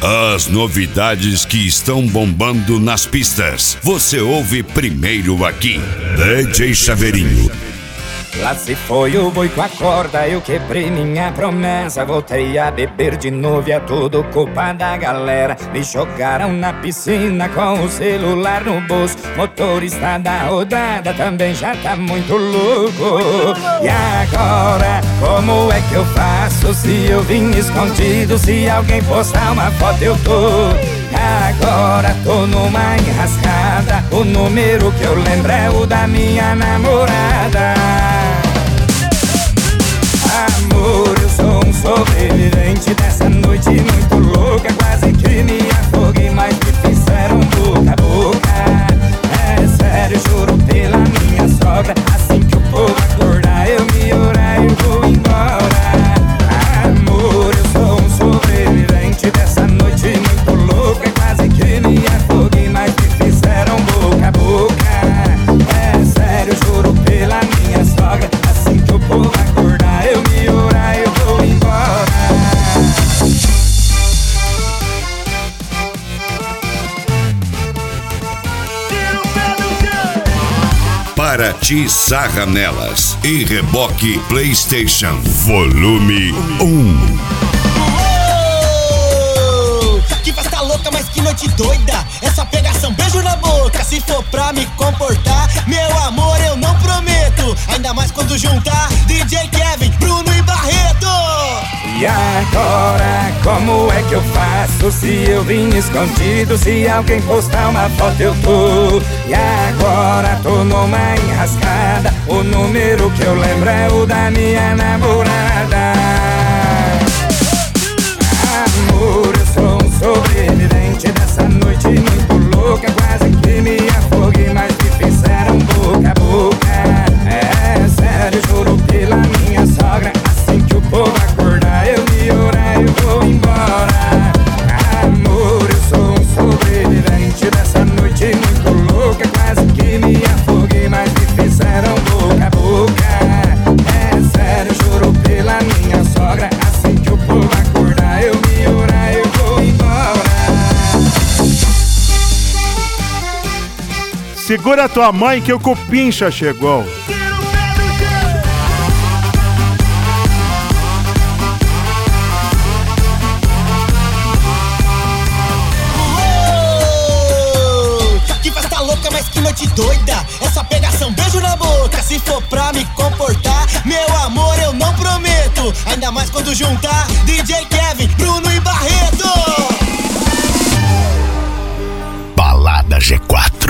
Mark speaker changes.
Speaker 1: As novidades que estão bombando nas pistas, você ouve primeiro aqui. DJ Chaveirinho.
Speaker 2: Lá se foi o boi com a corda, eu quebrei minha promessa. Voltei a beber de novo e é tudo culpa da galera. Me jogaram na piscina com o celular no bolso. Motorista da rodada também já tá muito louco. E agora, como é que eu faço se eu vim escondido? Se alguém postar uma foto eu tô. Agora tô numa enrascada. O número que eu lembro é o da minha namorada. Amor, eu sou um sobrevivente dessa noite muito louca. Quase que me afoguei, mas me fizeram boca a boca. É sério, juro pela minha sogra. Assim que o povo acordar, eu me orar e vou embora. Amor, eu sou um sobrevivente dessa noite muito louca. Quase que me afoguei, mas me fizeram boca a boca. É sério, juro pela minha sogra. Assim que o povo acordar, eu me orar e vou embora.
Speaker 1: Paraty Sarra Nelas e Reboque PlayStation Volume 1.
Speaker 3: Que festa louca, mas que noite doida. Essa pegação, beijo na boca. Se for pra me comportar, meu amor, eu não prometo. Ainda mais quando juntar DJ Kevin, Bruno e Barreto.
Speaker 2: E agora, como é que eu faço se eu vim escondido? Se alguém postar uma foto eu tô. E agora tô numa enrascada. O número que eu lembro é o da minha namorada. Amor, eu sou um sobrevivente dessa noite muito louca. Quase que me afoguei, mas me fizeram boca a boca. É sério, juro pela minha sogra. Assim que o povo acordar, eu me orar e vou embora. Amor, eu sou um sobrevivente dessa noite muito louca. Quase que me afoguei, mas me fizeram boca a boca. É sério, juro pela minha sogra. Assim que o povo acordar, eu me orar e vou embora.
Speaker 4: Segura tua mãe que o Cupincha chegou.
Speaker 3: Que festa louca, mas que noite doida. Essa pegação, beijo na boca. Se for pra me comportar, meu amor, eu não prometo. Ainda mais quando juntar DJ Kevin, Bruno e Barreto.
Speaker 1: Balada G4.